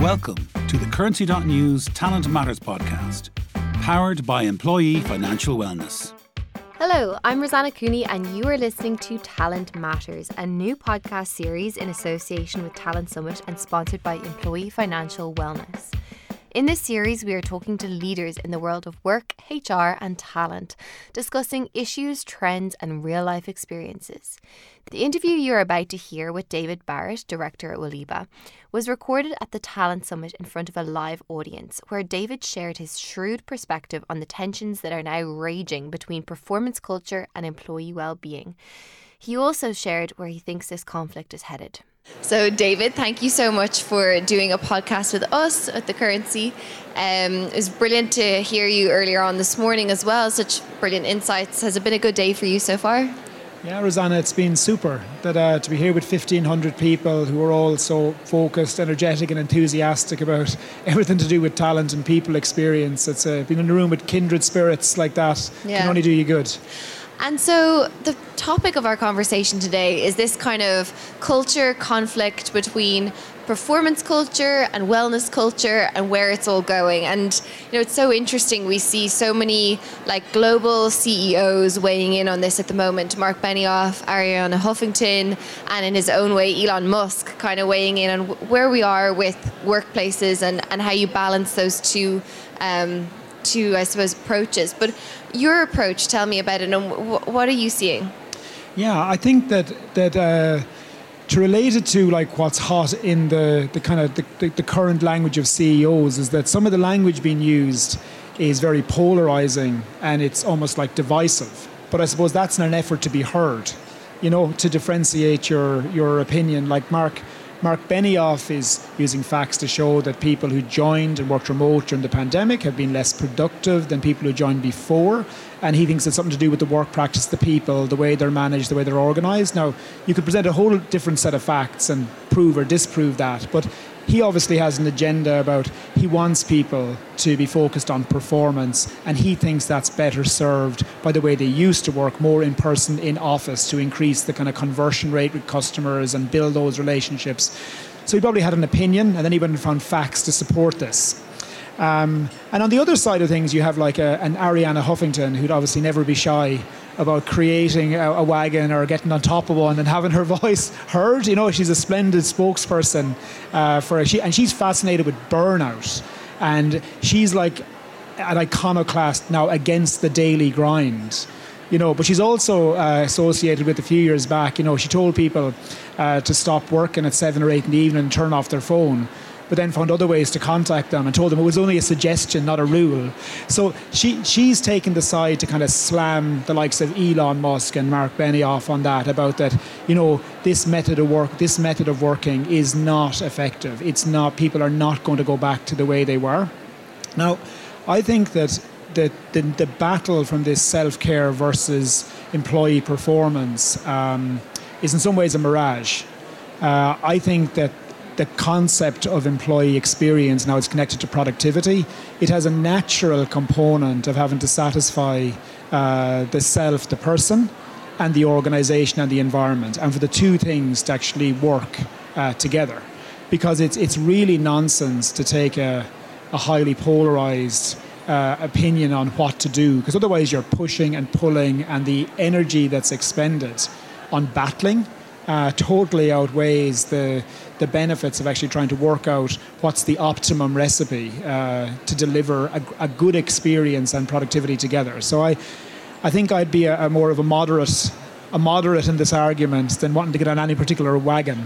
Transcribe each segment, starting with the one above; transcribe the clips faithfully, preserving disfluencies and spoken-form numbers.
Welcome to the Currency dot News Talent Matters podcast, powered by Employee Financial Wellness. Hello, I'm Rosanna Cooney and you are listening to Talent Matters, a new podcast series in association with Talent Summit and sponsored by Employee Financial Wellness. In this series, we are talking to leaders in the world of work, H R and talent, discussing issues, trends and real-life experiences. The interview you're about to hear with David Barrett, director at Waliba, was recorded at the Talent Summit in front of a live audience, where David shared his shrewd perspective on the tensions that are now raging between performance culture and employee well-being. He also shared where he thinks this conflict is headed. So David, thank you so much for doing a podcast with us at The Currency. Um, it was brilliant to hear you earlier on this morning as well. Such brilliant insights. Has it been a good day for you so far? Yeah, Rosanna, it's been super that uh, to be here with fifteen hundred people who are all so focused, energetic and enthusiastic about everything to do with talent and people experience. It's uh, being in a room with kindred spirits like that yeah. can only do you good. And so the topic of our conversation today is this kind of culture conflict between performance culture and wellness culture and where it's all going. And, you know, it's so interesting. We see so many like global C E Os weighing in on this at the moment. Mark Benioff, Arianna Huffington, and in his own way, Elon Musk kind of weighing in on where we are with workplaces and, and how you balance those two um, two, I suppose, approaches. But your approach, tell me about it, and w- what are you seeing? Yeah, I think that that uh, to relate it to like what's hot in the, the kind of the, the, the current language of C E Os is that some of the language being used is very polarizing and it's almost like divisive. But I suppose that's in an effort to be heard, you know, to differentiate your your opinion. Like Mark. Mark Benioff is using facts to show that people who joined and worked remote during the pandemic have been less productive than people who joined before. And he thinks it's something to do with the work practice, the people, the way they're managed, the way they're organised. Now, you could present a whole different set of facts and prove or disprove that. But he obviously has an agenda about he wants people to be focused on performance, and he thinks that's better served by the way they used to work more in person in office to increase the kind of conversion rate with customers and build those relationships. So he probably had an opinion, and then he went and found facts to support this. Um, and on the other side of things, you have like a, an Arianna Huffington, who'd obviously never be shy about creating a, a wagon or getting on top of one and having her voice heard. You know, she's a splendid spokesperson uh, for she, and she's fascinated with burnout. And she's like an iconoclast now against the daily grind. You know, but she's also uh, associated with a few years back, you know, she told people uh, to stop working at seven or eight in the evening and turn off their phone, but then found other ways to contact them and told them it was only a suggestion, not a rule. So she she's taken the side to kind of slam the likes of Elon Musk and Mark Benioff on that, about that, you know, this method of work, this method of working is not effective. It's not, people are not going to go back to the way they were. Now, I think that the, the, the battle from this self-care versus employee performance um, is in some ways a mirage. Uh, I think that the concept of employee experience now is connected to productivity. It has a natural component of having to satisfy uh, the self, the person, and the organisation and the environment, and for the two things to actually work uh, together. Because it's it's really nonsense to take a, a highly polarised uh, opinion on what to do, because otherwise you're pushing and pulling, and the energy that's expended on battling uh, totally outweighs the the benefits of actually trying to work out what's the optimum recipe uh, to deliver a, a good experience and productivity together. So I, I think I'd be a, a more of a moderate, a moderate in this argument than wanting to get on any particular wagon.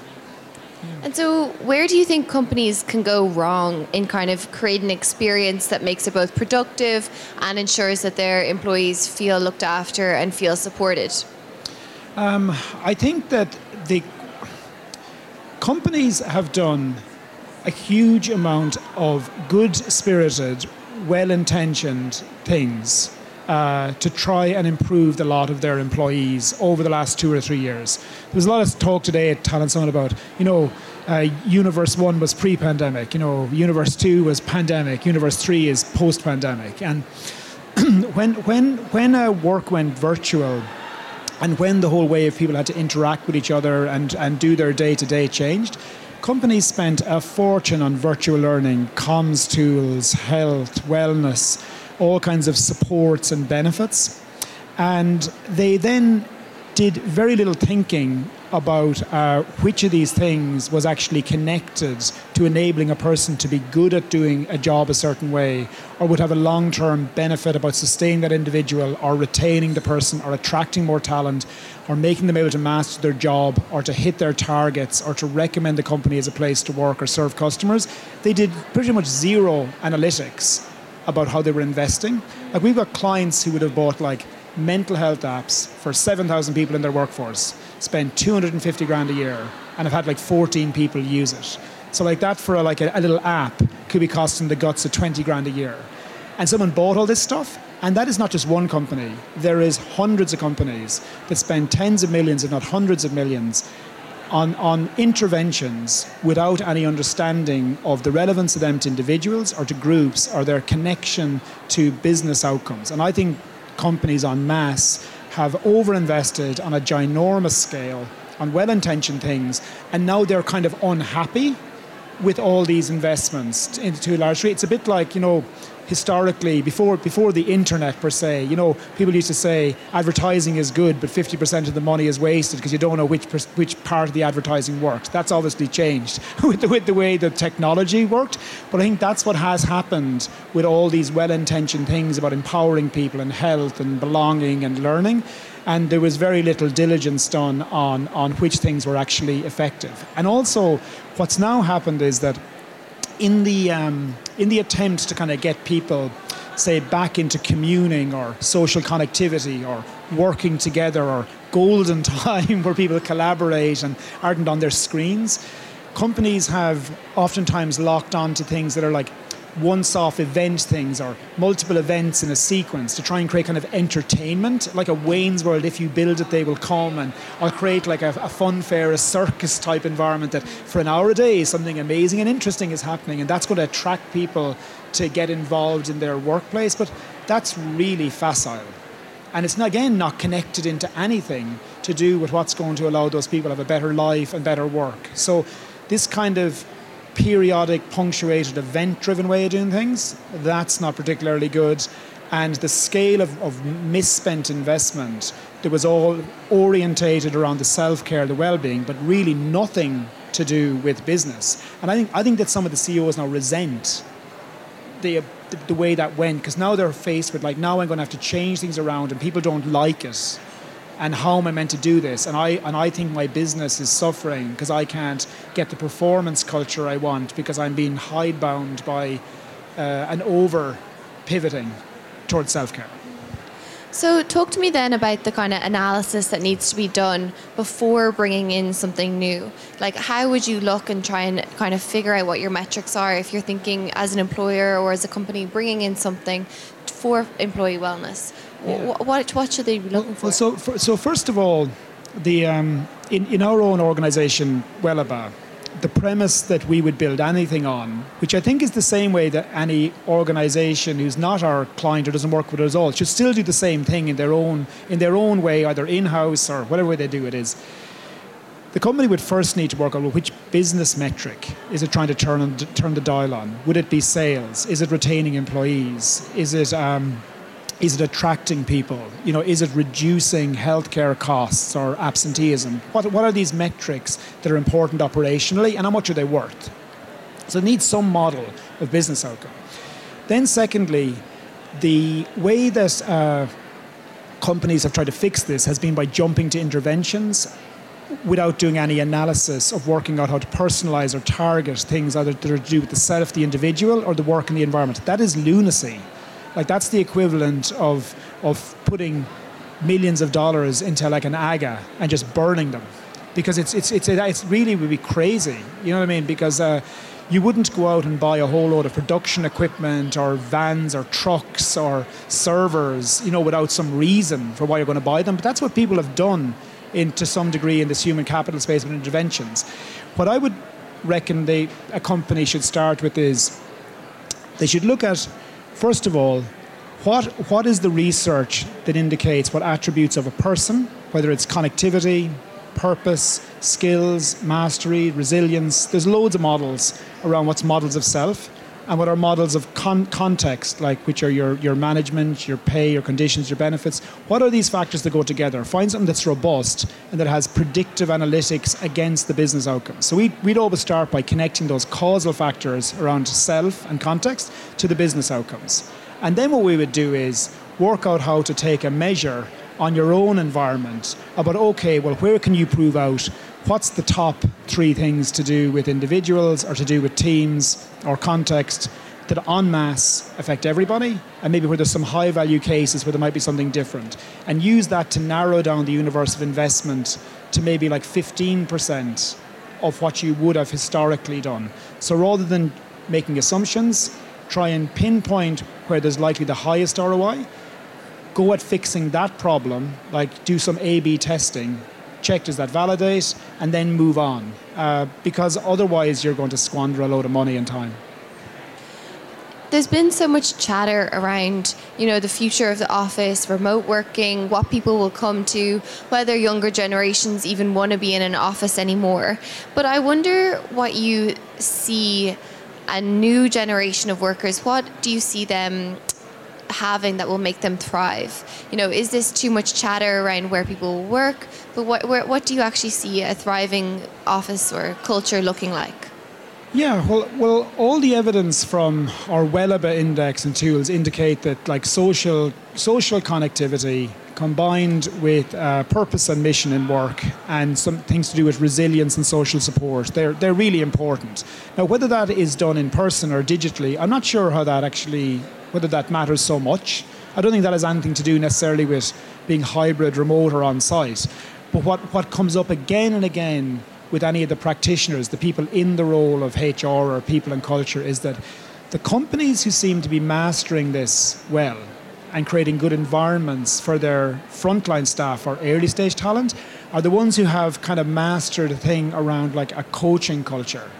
And so where do you think companies can go wrong in kind of creating an experience that makes it both productive and ensures that their employees feel looked after and feel supported? Um, I think that the companies have done a huge amount of good-spirited, well-intentioned things uh, to try and improve the lot of their employees over the last two or three years. There was a lot of talk today at Talent Summit about, you know, uh, Universe One was pre-pandemic, you know, Universe Two was pandemic, Universe Three is post-pandemic. And when when when uh, work went virtual, and when the whole way of people had to interact with each other and, and do their day-to-day changed, companies spent a fortune on virtual learning, comms tools, health, wellness, all kinds of supports and benefits. And they then did very little thinking about uh, which of these things was actually connected to enabling a person to be good at doing a job a certain way, or would have a long-term benefit about sustaining that individual, or retaining the person, or attracting more talent, or making them able to master their job, or to hit their targets, or to recommend the company as a place to work or serve customers. They did pretty much zero analytics about how they were investing. Like, we've got clients who would have bought like mental health apps for seven thousand people in their workforce, spend two hundred fifty grand a year, and have had like fourteen people use it. So like that for a, like a, a little app could be costing the guts of twenty grand a year. And someone bought all this stuff, and that is not just one company. There is hundreds of companies that spend tens of millions, if not hundreds of millions, on, on interventions without any understanding of the relevance of them to individuals or to groups, or their connection to business outcomes. And I think companies en masse have overinvested on a ginormous scale on well-intentioned things, and now they're kind of unhappy with all these investments into a large degree. It's a bit like, you know, historically, before before the internet per se, you know, people used to say advertising is good, but fifty percent of the money is wasted because you don't know which which part of the advertising worked. That's obviously changed with the, with the way the technology worked. But I think that's what has happened with all these well-intentioned things about empowering people and health and belonging and learning. And there was very little diligence done on, on which things were actually effective. And also, what's now happened is that in the um, in the attempt to kind of get people, say, back into communing or social connectivity or working together or golden time where people collaborate and aren't on their screens, companies have oftentimes locked on to things that are like once-off event things or multiple events in a sequence to try and create kind of entertainment, like a Wayne's World, if you build it, they will come, and I'll create like a, a fun fair, a circus type environment that for an hour a day something amazing and interesting is happening, and that's going to attract people to get involved in their workplace. But that's really facile, and it's not, again, not connected into anything to do with what's going to allow those people to have a better life and better work. So this kind of periodic, punctuated, event-driven way of doing things, that's not particularly good. And the scale of, of misspent investment that was all orientated around the self-care, the well-being, but really nothing to do with business. And I think I think that some of the C E Os now resent the the, the way that went, because now they're faced with like, now I'm going to have to change things around, and people don't like it. And how am I meant to do this? And I and I think my business is suffering because I can't get the performance culture I want, because I'm being hidebound by uh, an over pivoting towards self-care. So talk to me then about the kind of analysis that needs to be done before bringing in something new. Like, how would you look and try and kind of figure out what your metrics are if you're thinking as an employer or as a company bringing in something for employee wellness? Yeah. What what should they be looking for? Well, so for, so first of all, the um, in in our own organisation, Wellaba, the premise that we would build anything on, which I think is the same way that any organisation who's not our client or doesn't work with us all should still do the same thing in their own in their own way, either in-house or whatever way they do it is. The company would first need to work out, well, which business metric is it trying to turn turn the dial on? Would it be sales? Is it retaining employees? Is it um, Is it attracting people? You know, is it reducing healthcare costs or absenteeism? What what are these metrics that are important operationally, and how much are they worth? So it needs some model of business outcome. Then secondly, the way that uh, companies have tried to fix this has been by jumping to interventions without doing any analysis of working out how to personalize or target things either that are to do with the self, the individual, or the work and the environment. That is lunacy. Like, that's the equivalent of of putting millions of dollars into like an AGA and just burning them, because it's it's it's it's really would be crazy. You know what I mean? Because uh, you wouldn't go out and buy a whole load of production equipment or vans or trucks or servers, you know, without some reason for why you're going to buy them. But that's what people have done in to some degree in this human capital space with interventions. What I would reckon they, a company should start with is they should look at, first of all, what what is the research that indicates what attributes of a person, whether it's connectivity, purpose, skills, mastery, resilience. There's loads of models around what's models of self and what are models of con- context, like which are your, your management, your pay, your conditions, your benefits. What are these factors that go together? Find something that's robust and that has predictive analytics against the business outcomes. So we'd, we'd always start by connecting those causal factors around self and context to the business outcomes. And then what we would do is work out how to take a measure on your own environment about, okay, well, where can you prove out what's the top three things to do with individuals or to do with teams or context that en masse affect everybody, and maybe where there's some high value cases where there might be something different, and use that to narrow down the universe of investment to maybe like fifteen percent of what you would have historically done. So rather than making assumptions, try and pinpoint where there's likely the highest R O I, go at fixing that problem, like do some A B testing, check does that validate, and then move on. Uh, because otherwise you're going to squander a load of money and time. There's been so much chatter around, you know, the future of the office, remote working, what people will come to, whether younger generations even want to be in an office anymore. But I wonder what you see a new generation of workers, what do you see them having that will make them thrive? You know, is this too much chatter around where people will work? But what where, what do you actually see a thriving office or culture looking like? Yeah, well, well, all the evidence from our Wellaba index and tools indicate that like social social connectivity combined with uh, purpose and mission in work and some things to do with resilience and social support, they're they're really important. Now, whether that is done in person or digitally, I'm not sure how that actually, whether that matters so much. I don't think that has anything to do necessarily with being hybrid, remote or on-site. But what, what comes up again and again with any of the practitioners, the people in the role of H R or people and culture, is that the companies who seem to be mastering this well and creating good environments for their frontline staff or early stage talent are the ones who have kind of mastered a thing around like a coaching culture,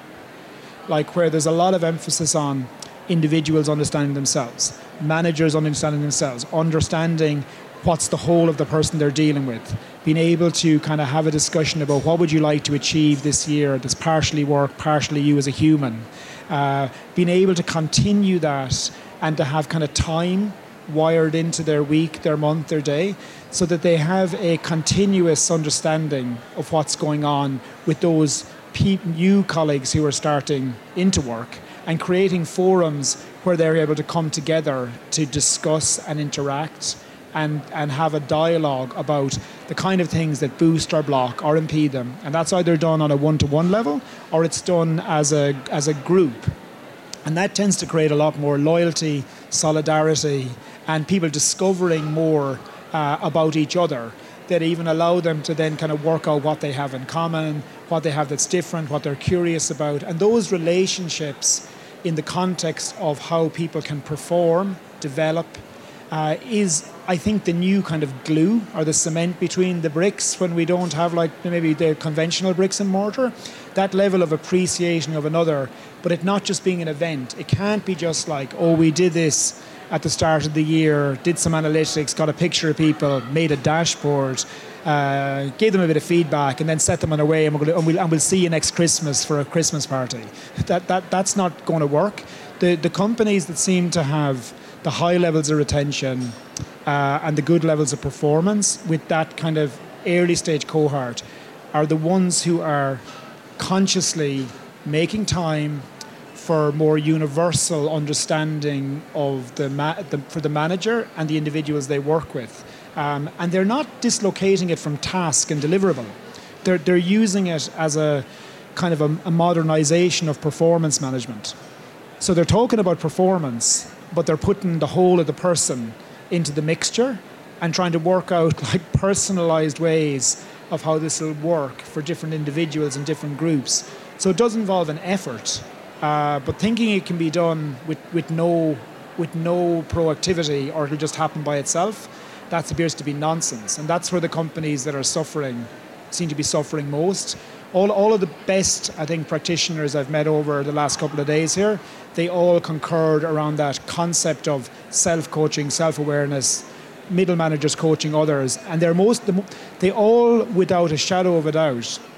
like where there's a lot of emphasis on individuals understanding themselves, managers understanding themselves, understanding what's the whole of the person they're dealing with, being able to kind of have a discussion about what would you like to achieve this year that's partially work, partially you as a human, uh, being able to continue that and to have kind of time wired into their week, their month, their day, so that they have a continuous understanding of what's going on with those pe- new colleagues who are starting into work, and creating forums where they're able to come together to discuss and interact and, and have a dialogue about the kind of things that boost or block or impede them. And that's either done on a one-to-one level or it's done as a as a group. And that tends to create a lot more loyalty, solidarity, and people discovering more uh, about each other that even allow them to then kind of work out what they have in common, what they have that's different, what they're curious about. And those relationships in the context of how people can perform, develop, uh, is, I think, the new kind of glue or the cement between the bricks when we don't have like maybe the conventional bricks and mortar. That level of appreciation of another, but it not just being an event. It can't be just like, oh, we did this at the start of the year, did some analytics, got a picture of people, made a dashboard, uh, gave them a bit of feedback, and then set them on their way, and, we're gonna, and, we'll, and we'll see you next Christmas for a Christmas party. That that that's not going to work. The the companies that seem to have the high levels of retention uh, and the good levels of performance with that kind of early stage cohort are the ones who are consciously making time for more universal understanding of the, ma- the for the manager and the individuals they work with, um, and they're not dislocating it from task and deliverable. They're they're using it as a kind of a, a modernization of performance management. So they're talking about performance, but they're putting the whole of the person into the mixture and trying to work out like personalized ways of how this will work for different individuals and different groups. So it does involve an effort. Uh, but thinking it can be done with, with no with no proactivity or it'll just happen by itself, that appears to be nonsense. And that's where the companies that are suffering seem to be suffering most. All all of the best, I think, practitioners I've met over the last couple of days here, they all concurred around that concept of self-coaching, self-awareness, middle managers coaching others. And they're most they all, without a shadow of a doubt,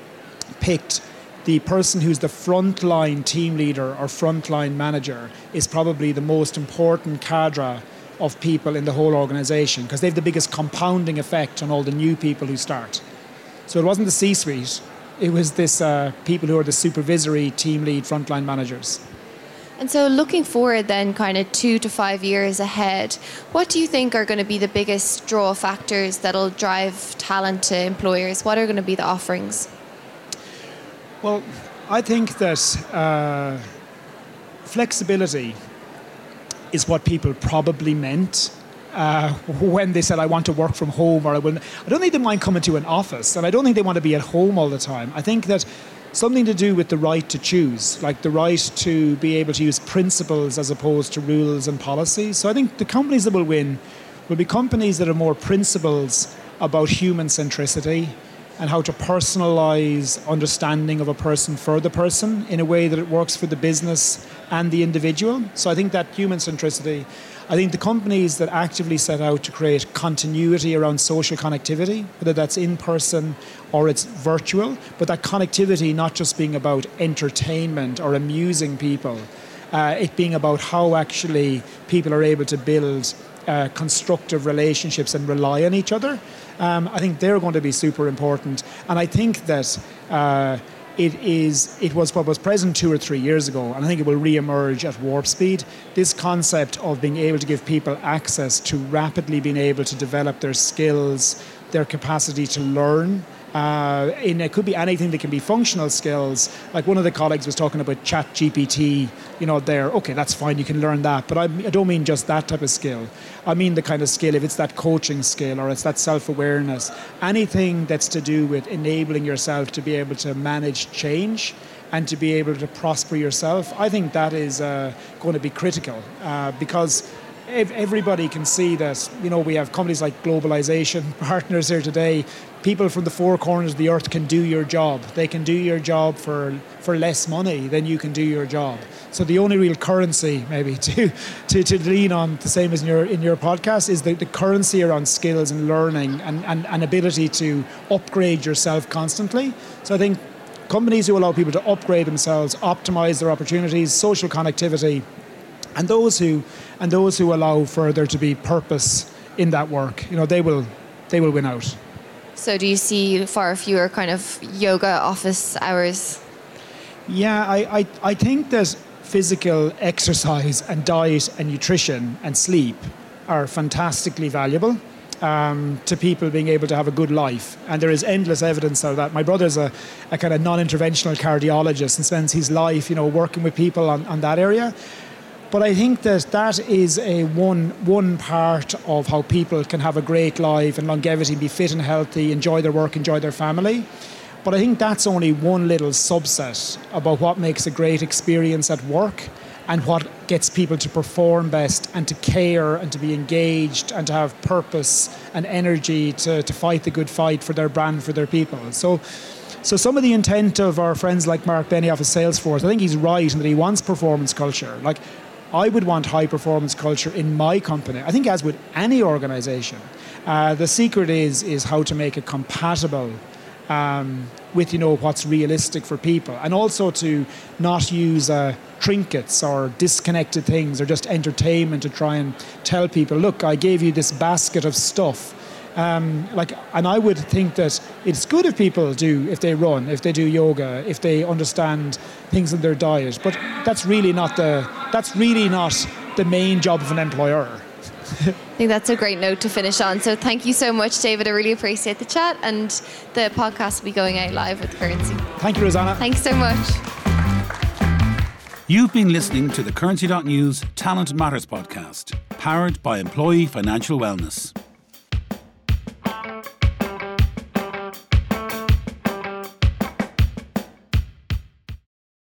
picked the person who's the frontline team leader or frontline manager is probably the most important cadre of people in the whole organisation, because they have the biggest compounding effect on all the new people who start. So it wasn't the C-suite, it was this uh, people who are the supervisory team lead frontline managers. And so looking forward then kind of two to five years ahead, what do you think are going to be the biggest draw factors that'll drive talent to employers? What are going to be the offerings? Well, I think that uh, flexibility is what people probably meant uh, when they said, I want to work from home, or I will. I don't think they mind coming to an office, and I don't think they want to be at home all the time. I think that something to do with the right to choose, like the right to be able to use principles as opposed to rules and policies. So I think the companies that will win will be companies that are more principles about human centricity and how to personalize understanding of a person for the person in a way that it works for the business and the individual. So I think that human centricity, I think the companies that actively set out to create continuity around social connectivity, whether that's in person or it's virtual, but that connectivity not just being about entertainment or amusing people, uh, it being about how actually people are able to build uh, constructive relationships and rely on each other. Um, I think they're going to be super important. And I think that uh, it is it was what was present two or three years ago, and I think it will re-emerge at warp speed. This concept of being able to give people access to rapidly being able to develop their skills, their capacity to learn. Uh, and it could be anything that can be functional skills. Like one of the colleagues was talking about Chat G P T, you know, there, okay, that's fine, you can learn that. But I, I don't mean just that type of skill. I mean the kind of skill, if it's that coaching skill or it's that self-awareness, anything that's to do with enabling yourself to be able to manage change and to be able to prosper yourself, I think that is uh, going to be critical uh, because everybody can see that, you know, we have companies like Globalization Partners here today. People from the four corners of the earth can do your job. They can do your job for for less money than you can do your job. So the only real currency, maybe, to to, to lean on, the same as in your in your podcast, is the, the currency around skills and learning and, and, and ability to upgrade yourself constantly. So I think companies who allow people to upgrade themselves, optimize their opportunities, social connectivity, and those who and those who allow for there to be purpose in that work, you know, they will they will win out. So do you see far fewer kind of yoga office hours? Yeah, I, I, I think that physical exercise and diet and nutrition and sleep are fantastically valuable um, to people being able to have a good life. And there is endless evidence of that. My brother's a, a kind of non-interventional cardiologist and spends his life, you know, working with people on, on that area. But I think that that is a one one part of how people can have a great life and longevity, be fit and healthy, enjoy their work, enjoy their family. But I think that's only one little subset about what makes a great experience at work and what gets people to perform best and to care and to be engaged and to have purpose and energy to, to fight the good fight for their brand, for their people. So So some of the intent of our friends like Mark Benioff of Salesforce, I think he's right in that he wants performance culture. Like, I would want high performance culture in my company. I think as with any organization, uh, the secret is is how to make it compatible um, with, you know, what's realistic for people, and also to not use uh, trinkets or disconnected things or just entertainment to try and tell people, look, I gave you this basket of stuff. Um, like, and I would think that it's good if people do, if they run, if they do yoga, if they understand things in their diet. But that's really not the that's really not the main job of an employer. I think that's a great note to finish on. So thank you so much, David. I really appreciate the chat, and the podcast will be going out live with Currency. Thank you, Rosanna. Thanks so much. You've been listening to the Currency dot News Talent Matters podcast, powered by Employee Financial Wellness.